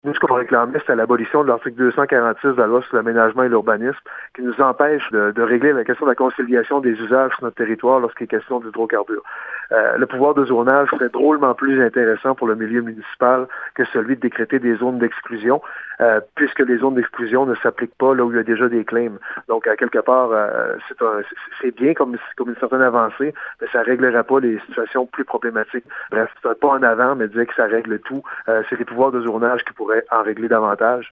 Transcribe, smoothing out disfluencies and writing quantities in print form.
Nous, ce qu'on réclamait, c'était l'abolition de l'article 246 de la loi sur l'aménagement et l'urbanisme, qui nous empêche de régler la question de la conciliation des usages sur notre territoire lorsqu'il est question d'hydrocarbures. Le pouvoir de zonage serait drôlement plus intéressant pour le milieu municipal que celui de décréter des zones d'exclusion, puisque les zones d'exclusion ne s'appliquent pas là où il y a déjà des claims. Donc, à quelque part, c'est bien comme une certaine avancée, mais ça ne réglera pas les situations plus problématiques. Bref, c'est un pas en avant, mais dire que ça règle tout, c'est les pouvoirs de zonage qui pourraient en régler davantage.